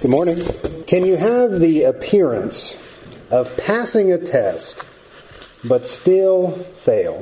Good morning. Can you have the appearance of passing a test but still fail?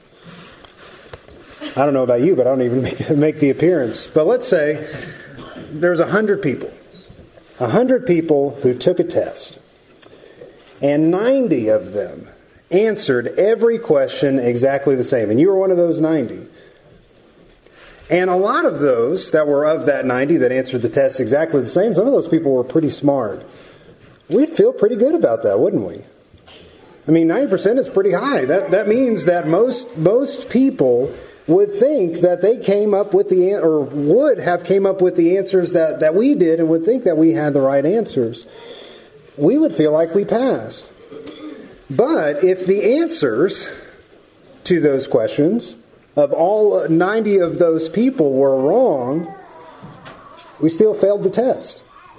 I don't know about you, but I don't even make the appearance. But let's say there's 100 people. 100 people who took a test. And 90 of them answered every question exactly the same. And you were one of those 90. And a lot of those that were of that 90 that answered the test exactly the same, some of those people were pretty smart. We'd feel pretty good about that, wouldn't we? I mean, 90% is pretty high. That means that most people would think that they came up with or would have came up with the answers that we did and would think that we had the right answers. We would feel like we passed. But if the answers to those questions of all 90 of those people were wrong, we still failed the test.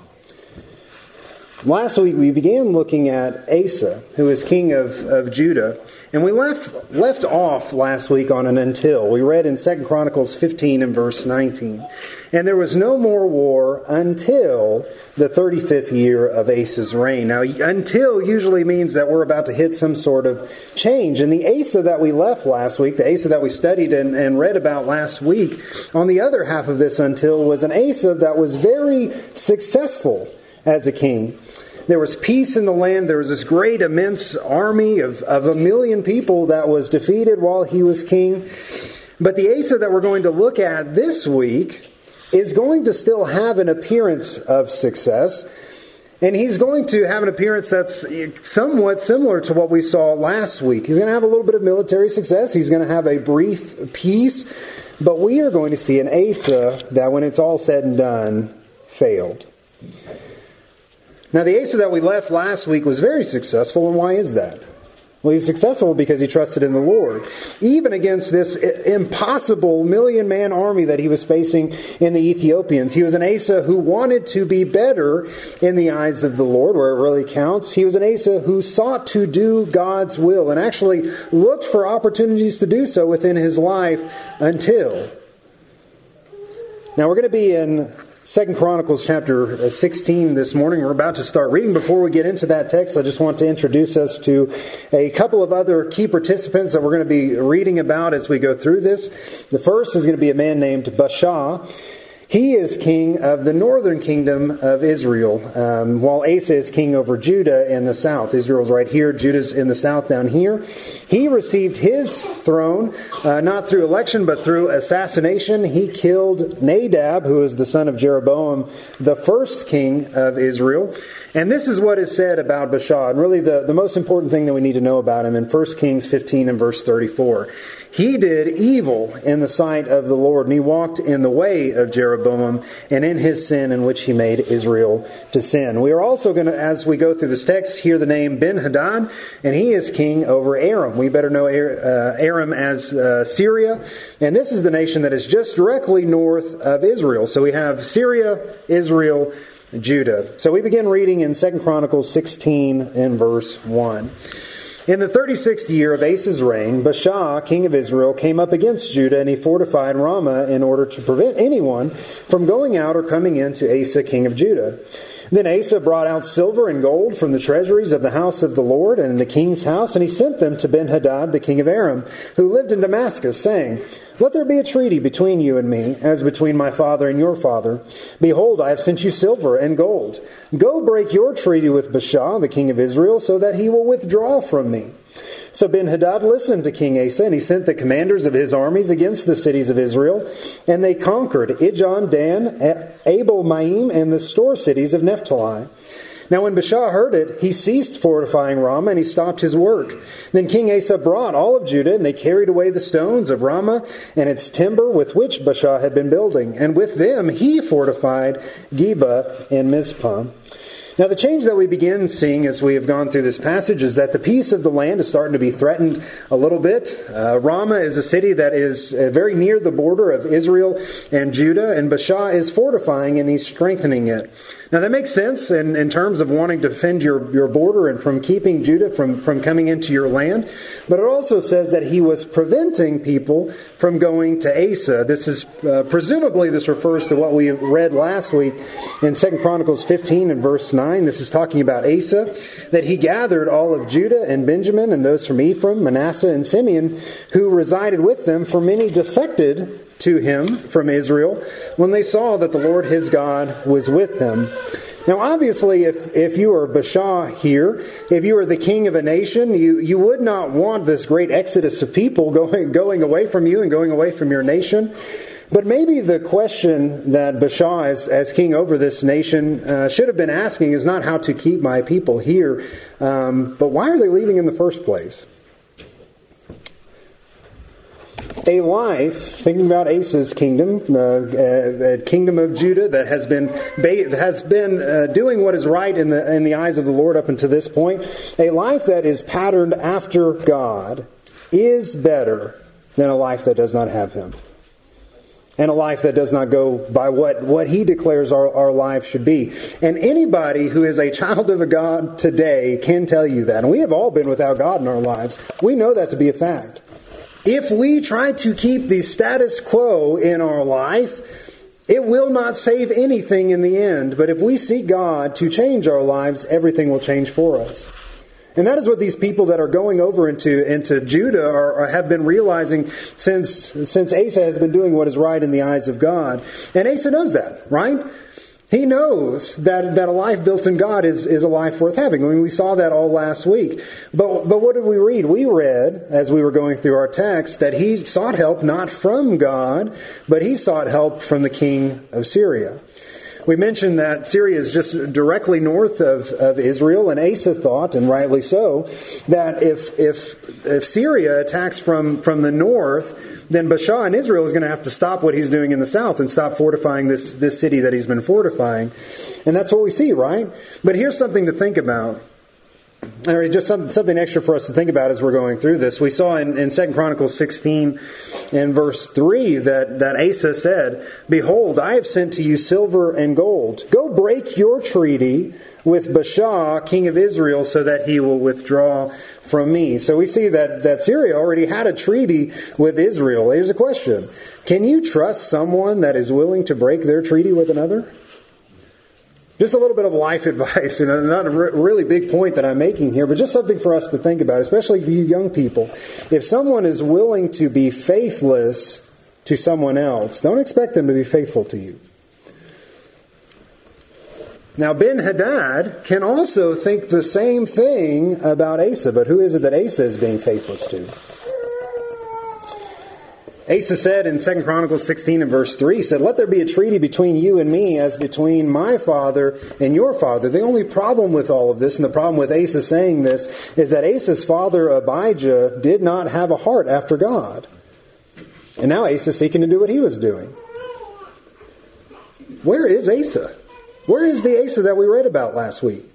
Last week we began looking at Asa, who is king of Judah, and we left off last week on an until. We read in 2 Chronicles 15 and verse 19. And there was no more war until the 35th year of Asa's reign. Now, until usually means that we're about to hit some sort of change. And the Asa that we left last week, the Asa that we studied and read about last week, on the other half of this until was an Asa that was very successful as a king. There was peace in the land. There was this great, immense army of 1 million people that was defeated while he was king. But the Asa that we're going to look at this week is going to still have an appearance of success. And he's going to have an appearance that's somewhat similar to what we saw last week. He's going to have a little bit of military success. He's going to have a brief peace. But we are going to see an Asa that, when it's all said and done, failed. Now, the Asa that we left last week was very successful, and why is that? Well, he's successful because he trusted in the Lord. Even against this impossible 1 million-man army that he was facing in the Ethiopians. He was an Asa who wanted to be better in the eyes of the Lord, where it really counts. He was an Asa who sought to do God's will and actually looked for opportunities to do so within his life until. Now, we're going to be in 2 Chronicles chapter 16 this morning. We're about to start reading. Before we get into that text, I just want to introduce us to a couple of other key participants that we're going to be reading about as we go through this. The first is going to be a man named Baasha. He is king of the northern kingdom of Israel, while Asa is king over Judah in the south. Israel's right here, Judah's in the south down here. He received his throne not through election but through assassination. He killed Nadab, who is the son of Jeroboam, the first king of Israel. And this is what is said about Baasha, and really the most important thing that we need to know about him in 1 Kings 15 and verse 34. He did evil in the sight of the Lord, and he walked in the way of Jeroboam and in his sin in which he made Israel to sin. We are also going to, as we go through this text, hear the name Ben-Hadad, and he is king over Aram. We better know Aram as Syria, and this is the nation that is just directly north of Israel. So we have Syria, Israel, Judah. So we begin reading in 2 Chronicles 16 and verse 1. In the 36th year of Asa's reign, Baasha, king of Israel, came up against Judah, and he fortified Ramah in order to prevent anyone from going out or coming in to Asa, king of Judah. Then Asa brought out silver and gold from the treasuries of the house of the Lord and the king's house, and he sent them to Ben-Hadad, the king of Aram, who lived in Damascus, saying, "Let there be a treaty between you and me, as between my father and your father. Behold, I have sent you silver and gold. Go break your treaty with Baasha, the king of Israel, so that he will withdraw from me." So Ben-Hadad listened to King Asa, and he sent the commanders of his armies against the cities of Israel, and they conquered Ijon, Dan, Abel-Maim, and the store cities of Naphtali. Now when Baasha heard it, he ceased fortifying Ramah, and he stopped his work. Then King Asa brought all of Judah, and they carried away the stones of Ramah and its timber with which Baasha had been building. And with them he fortified Geba and Mizpah. Now the change that we begin seeing as we have gone through this passage is that the peace of the land is starting to be threatened a little bit. Ramah is a city that is very near the border of Israel and Judah, and Baasha is fortifying and he's strengthening it. Now that makes sense in terms of wanting to defend your border and from keeping Judah from coming into your land. But it also says that he was preventing people from going to Asa. This is presumably this refers to what we read last week in 2 Chronicles 15 and verse 9. This is talking about Asa, that he gathered all of Judah and Benjamin and those from Ephraim, Manasseh, and Simeon who resided with them, for many defected to him from Israel when they saw that the Lord his God was with them. Now obviously if you are Baasha here, if you are the king of a nation, you would not want this great exodus of people going away from you and going away from your nation. But maybe the question that Baasha as king over this nation should have been asking is not how to keep my people here, but why are they leaving in the first place? A life, thinking about Asa's kingdom, a kingdom of Judah that has been doing what is right in the eyes of the Lord up until this point, a life that is patterned after God is better than a life that does not have Him. And a life that does not go by what He declares our life should be. And anybody who is a child of a God today can tell you that. And we have all been without God in our lives. We know that to be a fact. If we try to keep the status quo in our life, it will not save anything in the end. But if we seek God to change our lives, everything will change for us. And that is what these people that are going over into Judah have been realizing since Asa has been doing what is right in the eyes of God. And Asa knows that, right? He knows that a life built in God is a life worth having. I mean, we saw that all last week. But what did we read? We read, as we were going through our text, that he sought help not from God, but he sought help from the king of Syria. We mentioned that Syria is just directly north of Israel, and Asa thought, and rightly so, that if Syria attacks from the north, then Baasha in Israel is going to have to stop what he's doing in the south and stop fortifying this city that he's been fortifying. And that's what we see, right? But here's something to think about. Or just something extra for us to think about as we're going through this. We saw in 2 Chronicles 16 and verse 3 that Asa said, "Behold, I have sent to you silver and gold. Go break your treaty with Baasha, king of Israel, so that he will withdraw from me." So we see that Syria already had a treaty with Israel. Here's a question. Can you trust someone that is willing to break their treaty with another? Just a little bit of life advice, and not a really big point that I'm making here, but just something for us to think about, especially for you young people. If someone is willing to be faithless to someone else, don't expect them to be faithful to you. Now, Ben-Hadad can also think the same thing about Asa, but who is it that Asa is being faithless to? Asa said in 2 Chronicles 16 and verse 3, he said, "Let there be a treaty between you and me as between my father and your father." The only problem with all of this, and the problem with Asa saying this, is that Asa's father Abijah did not have a heart after God. And now Asa's seeking to do what he was doing. Where is Asa? Where is the Asa that we read about last week?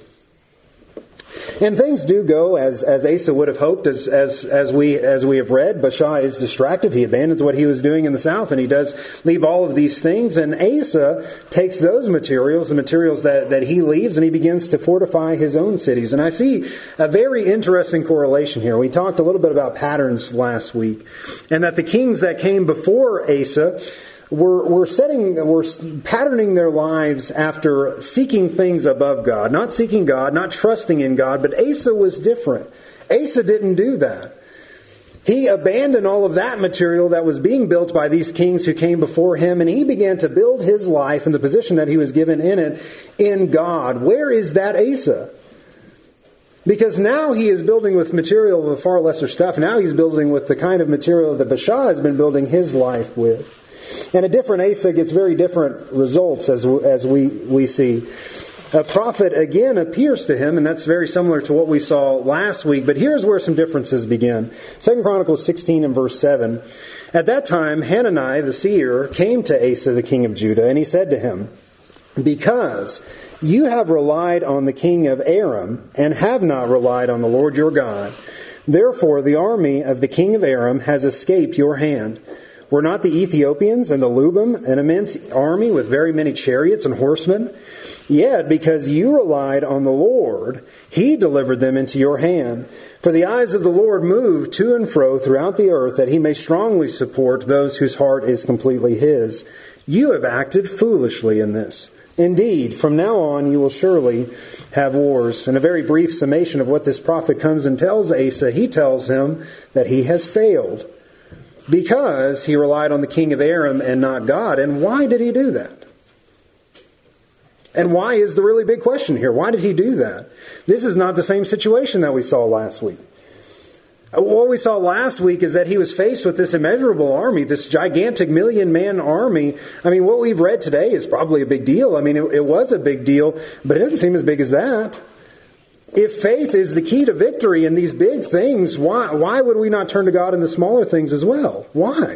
And things do go as Asa would have hoped, as we have read. Baasha is distracted. He abandons what he was doing in the south, and he does leave all of these things. And Asa takes those materials, the materials that he leaves, and he begins to fortify his own cities. And I see a very interesting correlation here. We talked a little bit about patterns last week, and that the kings that came before Asa were patterning their lives after seeking things above God. Not seeking God, not trusting in God, but Asa was different. Asa didn't do that. He abandoned all of that material that was being built by these kings who came before him, and he began to build his life and the position that he was given in it in God. Where is that Asa? Because now he is building with material of far lesser stuff. Now he's building with the kind of material that Baasha has been building his life with. And a different Asa gets very different results as we see. A prophet again appears to him, and that's very similar to what we saw last week. But here's where some differences begin. 2 Chronicles 16 and verse 7. "At that time, Hanani the seer came to Asa the king of Judah, and he said to him, 'Because you have relied on the king of Aram, and have not relied on the Lord your God, therefore the army of the king of Aram has escaped your hand. Were not the Ethiopians and the Lubim an immense army with very many chariots and horsemen? Yet, because you relied on the Lord, He delivered them into your hand. For the eyes of the Lord move to and fro throughout the earth, that He may strongly support those whose heart is completely His. You have acted foolishly in this. Indeed, from now on you will surely have wars. In a very brief summation of what this prophet comes and tells Asa, he tells him that he has failed because he relied on the king of Aram and not God. And why did he do that? And why is the really big question here? Why did he do that? This is not the same situation that we saw last week. What we saw last week is that he was faced with this immeasurable army, this gigantic 1,000,000-man army. I mean, what we've read today is probably a big deal. I mean, it was a big deal, but it doesn't seem as big as that. If faith is the key to victory in these big things, why would we not turn to God in the smaller things as well? Why?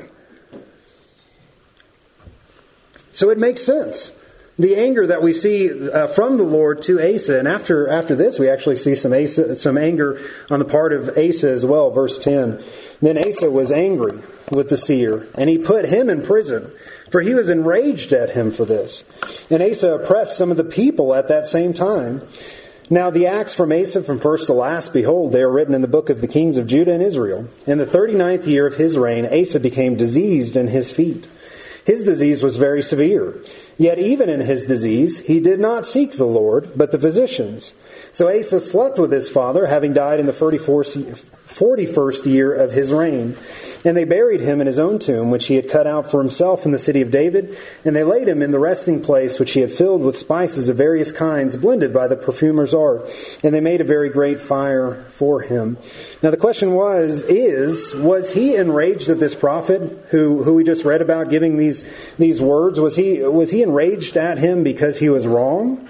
So it makes sense. The anger that we see from the Lord to Asa, and after this we actually see some anger on the part of Asa as well. Verse 10, Then Asa was angry with the seer, and he put him in prison, for he was enraged at him for this. And Asa oppressed some of the people at that same time. Now the acts from Asa from first to last, behold, they are written in the book of the kings of Judah and Israel. In the 39th year of his reign, Asa became diseased in his feet. His disease was very severe. Yet even in his disease, he did not seek the Lord, but the physicians. So Asa slept with his father, having died in the 41st year of his reign. And they buried him in his own tomb, which he had cut out for himself in the city of David. And they laid him in the resting place, which he had filled with spices of various kinds, blended by the perfumer's art. And they made a very great fire for him. Now the question was he enraged at this prophet who we just read about giving these words? Was he enraged at him because he was wrong?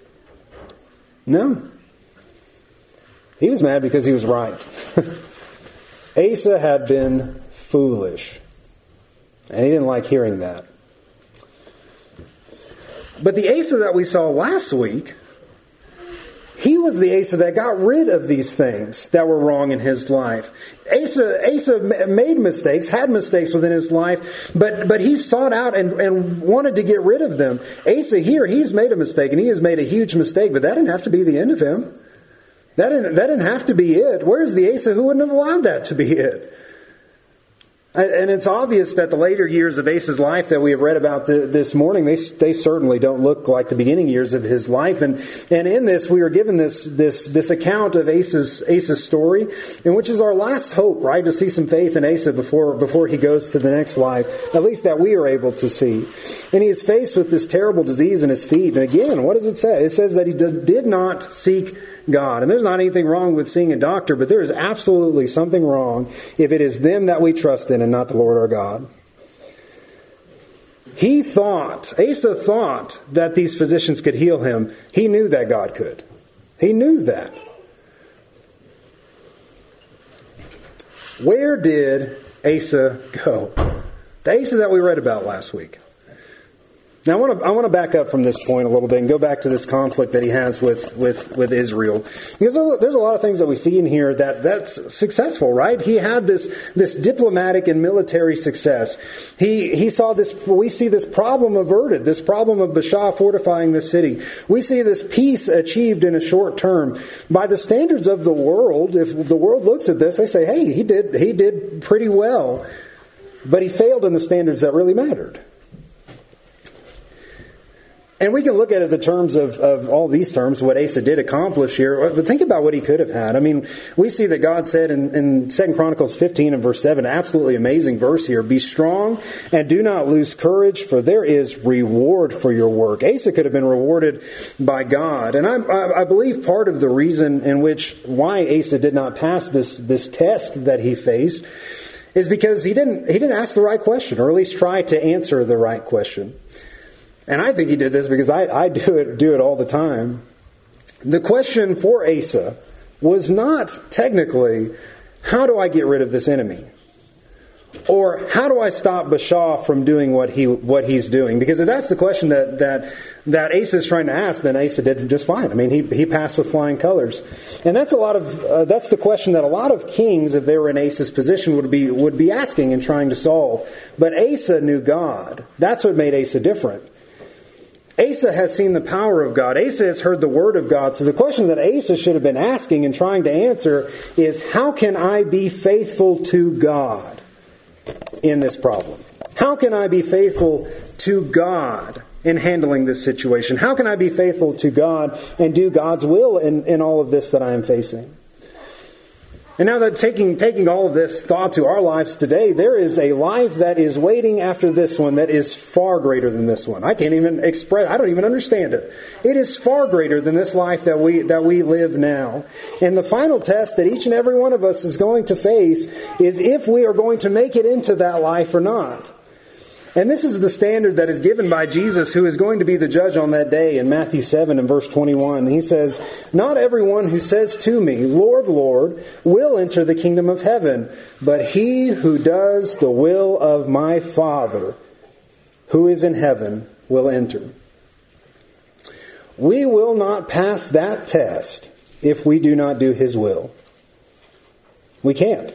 No. He was mad because he was right. Asa had been foolish. And he didn't like hearing that. But the Asa that we saw last week, he was the Asa that got rid of these things that were wrong in his life. Asa made mistakes, had mistakes within his life, but he sought out and wanted to get rid of them. Asa here, he's made a mistake, and he has made a huge mistake, but that didn't have to be the end of him. That didn't have to be it. Where's the Asa who wouldn't have allowed that to be it? And it's obvious that the later years of Asa's life that we have read about this morning, they certainly don't look like the beginning years of his life. And in this, we are given this account of Asa's story, in which is our last hope, right? To see some faith in Asa before he goes to the next life, at least that we are able to see. And he is faced with this terrible disease in his feet. And again, what does it say? It says that he did not seek God. And there's not anything wrong with seeing a doctor, but there is absolutely something wrong if it is them that we trust in and not the Lord our God. Asa thought that these physicians could heal him. He knew that God could. He knew that. Where did Asa go? The Asa that we read about last week. Now I want to back up from this point a little bit and go back to this conflict that he has with Israel. Because there's a lot of things that we see in here that's successful, right? He had this diplomatic and military success. We see this problem averted, this problem of Baasha fortifying the city. We see this peace achieved in a short term. By the standards of the world, if the world looks at this, they say, hey, he did pretty well. But he failed in the standards that really mattered. And we can look at it in the terms of all these terms, what Asa did accomplish here. But think about what he could have had. I mean, we see that God said in 2 Chronicles 15 and verse 7, absolutely amazing verse here, be strong and do not lose courage, for there is reward for your work. Asa could have been rewarded by God. And I believe part of the reason why Asa did not pass this test that he faced is because he didn't ask the right question, or at least try to answer the right question. And I think he did this because I do it all the time. The question for Asa was not technically, how do I get rid of this enemy? Or how do I stop Baasha from doing what he's doing? Because if that's the question that that Asa is trying to ask, then Asa did just fine. I mean, he passed with flying colors. And that's that's the question that a lot of kings, if they were in Asa's position, would be asking and trying to solve. But Asa knew God. That's what made Asa different. Asa has seen the power of God. Asa has heard the word of God. So the question that Asa should have been asking and trying to answer is, how can I be faithful to God in this problem? How can I be faithful to God in handling this situation? How can I be faithful to God and do God's will in all of this that I am facing? And now that taking all of this thought to our lives today, there is a life that is waiting after this one that is far greater than this one. I don't even understand it. It is far greater than this life that we live now. And the final test that each and every one of us is going to face is if we are going to make it into that life or not. And this is the standard that is given by Jesus, who is going to be the judge on that day in Matthew 7 and verse 21. He says, "Not everyone who says to me, 'Lord, Lord,' will enter the kingdom of heaven, but he who does the will of my Father who is in heaven will enter." We will not pass that test if we do not do His will. We can't.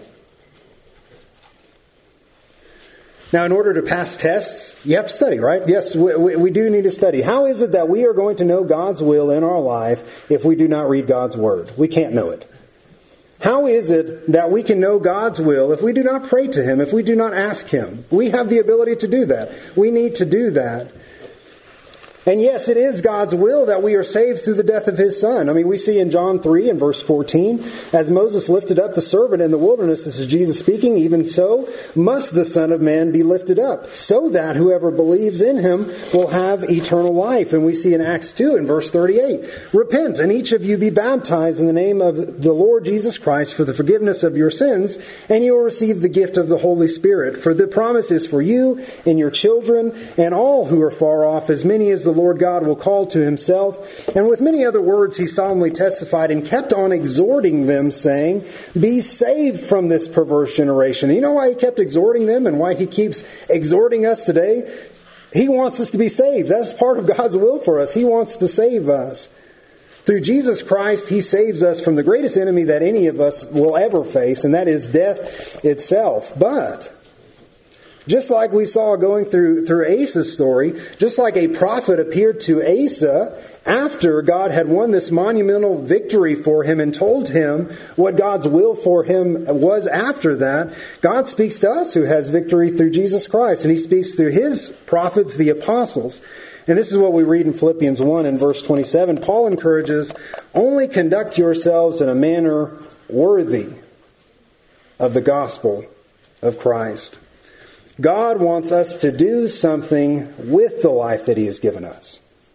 Now, in order to pass tests, you have to study, right? Yes, we do need to study. How is it that we are going to know God's will in our life if we do not read God's Word? We can't know it. How is it that we can know God's will if we do not pray to Him, if we do not ask Him? We have the ability to do that. We need to do that. And yes, it is God's will that we are saved through the death of His Son. I mean, we see in John 3 and verse 14, "As Moses lifted up the servant in the wilderness," this is Jesus speaking, "even so must the Son of Man be lifted up, so that whoever believes in Him will have eternal life." And we see in Acts 2 and verse 38, "Repent, and each of you be baptized in the name of the Lord Jesus Christ for the forgiveness of your sins, and you will receive the gift of the Holy Spirit. For the promise is for you and your children, and all who are far off, as many as the Lord God will call to Himself." And with many other words He solemnly testified and kept on exhorting them, saying, "Be saved from this perverse generation." You know why He kept exhorting them and why He keeps exhorting us today? He wants us to be saved. That's part of God's will for us. He wants to save us. Through Jesus Christ, He saves us from the greatest enemy that any of us will ever face, and that is death itself. But just like we saw going through Asa's story, just like a prophet appeared to Asa after God had won this monumental victory for him and told him what God's will for him was after that, God speaks to us who has victory through Jesus Christ, and He speaks through His prophets, the apostles. And this is what we read in Philippians 1 and verse 27. Paul encourages, "Only conduct yourselves in a manner worthy of the gospel of Christ." God wants us to do something with the life that He has given us.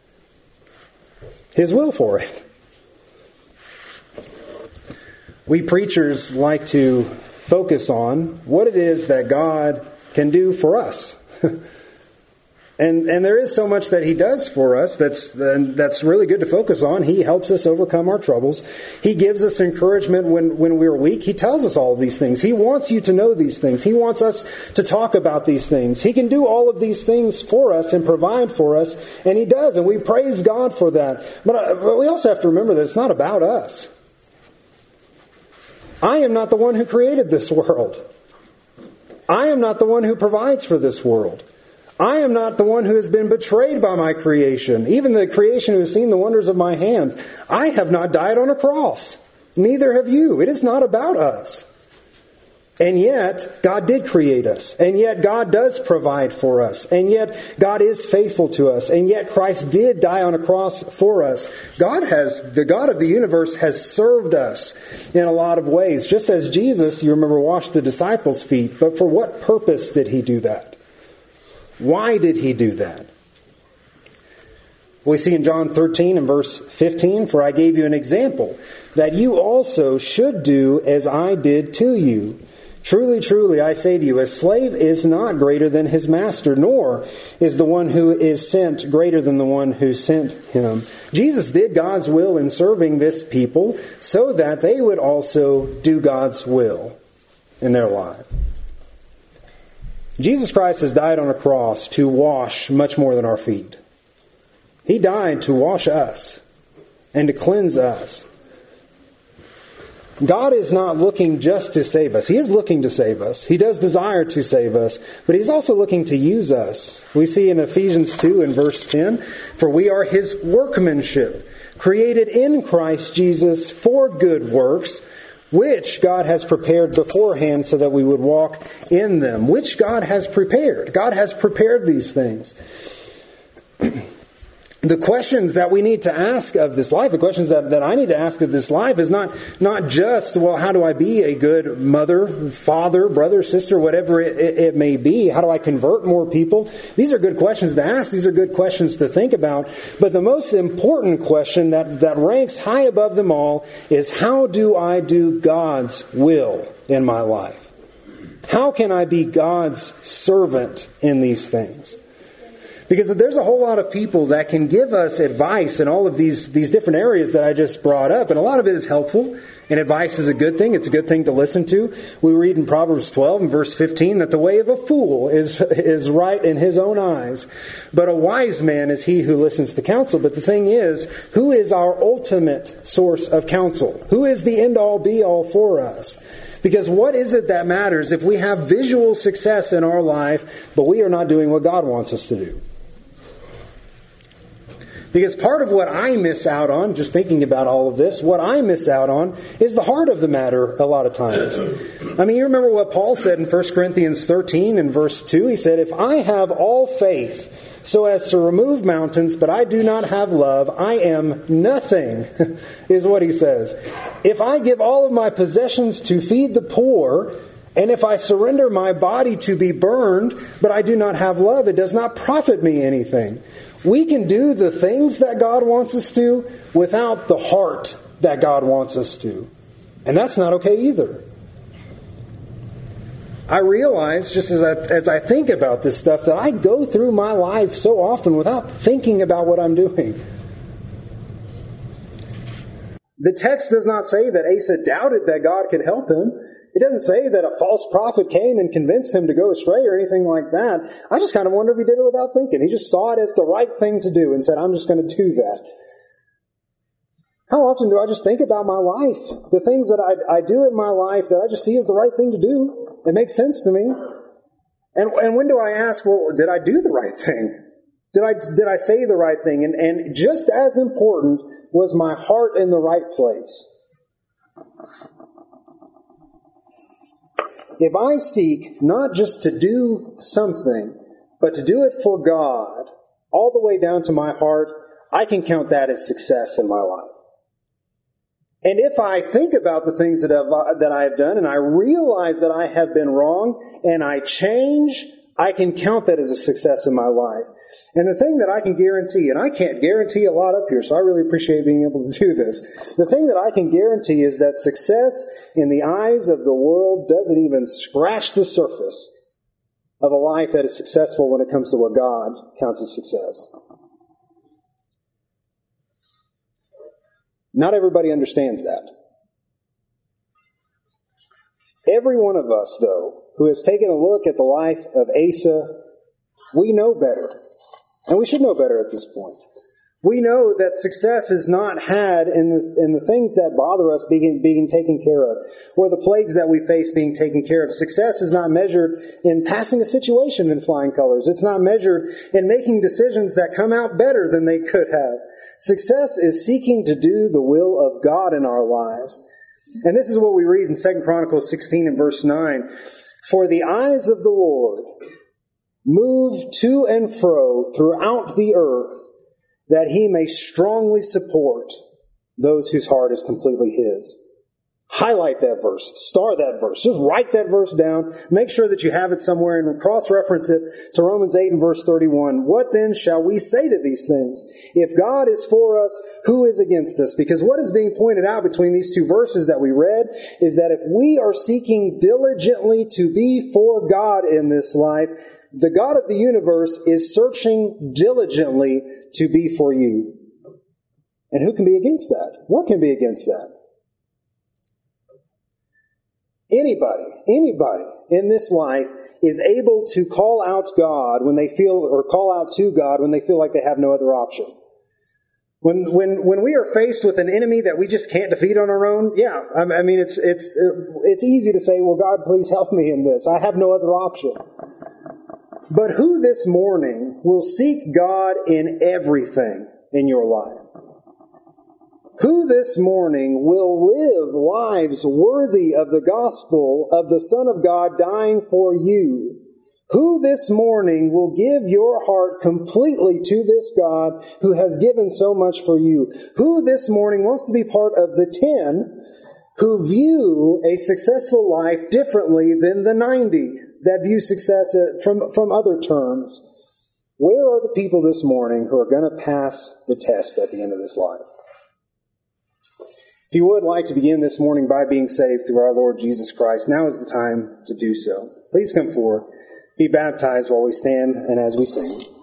His will for it. We preachers like to focus on what it is that God can do for us. And there is so much that He does for us that's really good to focus on. He helps us overcome our troubles. He gives us encouragement when we're weak. He tells us all of these things. He wants you to know these things. He wants us to talk about these things. He can do all of these things for us and provide for us, and He does, and we praise God for that. But we also have to remember that it's not about us. I am not the one who created this world. I am not the one who provides for this world. I am not the one who has been betrayed by my creation, even the creation who has seen the wonders of my hands. I have not died on a cross. Neither have you. It is not about us. And yet, God did create us. And yet, God does provide for us. And yet, God is faithful to us. And yet, Christ did die on a cross for us. The God of the universe has served us in a lot of ways. Just as Jesus, you remember, washed the disciples' feet. But for what purpose did He do that? Why did He do that? We see in John 13 and verse 15, "For I gave you an example, that you also should do as I did to you. Truly, truly, I say to you, a slave is not greater than his master, nor is the one who is sent greater than the one who sent him." Jesus did God's will in serving this people so that they would also do God's will in their life. Jesus Christ has died on a cross to wash much more than our feet. He died to wash us and to cleanse us. God is not looking just to save us. He is looking to save us. He does desire to save us, but He's also looking to use us. We see in Ephesians 2 and verse 10, "For we are His workmanship, created in Christ Jesus for good works, which God has prepared beforehand so that we would walk in them." Which God has prepared. God has prepared these things. The questions that we need to ask of this life, the questions that I need to ask of this life is not just, well, how do I be a good mother, father, brother, sister, whatever it may be? How do I convert more people? These are good questions to ask. These are good questions to think about. But the most important question that ranks high above them all is, how do I do God's will in my life? How can I be God's servant in these things? Because there's a whole lot of people that can give us advice in all of these different areas that I just brought up. And a lot of it is helpful. And advice is a good thing. It's a good thing to listen to. We read in Proverbs 12 and verse 15 that the way of a fool is right in his own eyes. But a wise man is he who listens to counsel. But the thing is, who is our ultimate source of counsel? Who is the end-all, be-all for us? Because what is it that matters if we have visual success in our life, but we are not doing what God wants us to do? Because part of what I miss out on, just thinking about all of this, what I miss out on is the heart of the matter a lot of times. I mean, you remember what Paul said in 1 Corinthians 13 and verse 2? He said, "If I have all faith so as to remove mountains, but I do not have love, I am nothing," is what he says. "If I give all of my possessions to feed the poor, and if I surrender my body to be burned, but I do not have love, it does not profit me anything." We can do the things that God wants us to without the heart that God wants us to. And that's not okay either. I realize, just as I think about this stuff, that I go through my life so often without thinking about what I'm doing. The text does not say that Asa doubted that God could help him. It doesn't say that a false prophet came and convinced him to go astray or anything like that. I just kind of wonder if he did it without thinking. He just saw it as the right thing to do and said, "I'm just going to do that." How often do I just think about my life? The things that I do in my life that I just see as the right thing to do. It makes sense to me. And when do I ask, well, did I do the right thing? Did I say the right thing? And just as important, was my heart in the right place? If I seek not just to do something, but to do it for God, all the way down to my heart, I can count that as success in my life. And if I think about the things that I have done, and I realize that I have been wrong, and I change, I can count that as a success in my life. And the thing that I can guarantee, and I can't guarantee a lot up here, so I really appreciate being able to do this. The thing that I can guarantee is that success in the eyes of the world doesn't even scratch the surface of a life that is successful when it comes to what God counts as success. Not everybody understands that. Every one of us, though, who has taken a look at the life of Asa, we know better. And we should know better at this point. We know that success is not had in the things that bother us being taken care of, or the plagues that we face being taken care of. Success is not measured in passing a situation in flying colors. It's not measured in making decisions that come out better than they could have. Success is seeking to do the will of God in our lives. And this is what we read in 2 Chronicles 16 and verse 9. "For the eyes of the Lord move to and fro throughout the earth, that He may strongly support those whose heart is completely His." Highlight that verse. Star that verse. Just write that verse down. Make sure that you have it somewhere and cross-reference it to Romans 8 and verse 31. "What then shall we say to these things? If God is for us, who is against us?" Because what is being pointed out between these two verses that we read is that if we are seeking diligently to be for God in this life, the God of the universe is searching diligently to be for you. And who can be against that? What can be against that? Anybody in this life is able to call out God when they feel, or call out to God when they feel like they have no other option. When we are faced with an enemy that we just can't defeat on our own, yeah, I mean it's easy to say, well, God, please help me in this. I have no other option. But who this morning will seek God in everything in your life? Who this morning will live lives worthy of the gospel of the Son of God dying for you? Who this morning will give your heart completely to this God who has given so much for you? Who this morning wants to be part of the 10 who view a successful life differently than the 90 that view success from other terms? Where are the people this morning who are going to pass the test at the end of this life? If you would like to begin this morning by being saved through our Lord Jesus Christ, now is the time to do so. Please come forward. Be baptized while we stand and as we sing.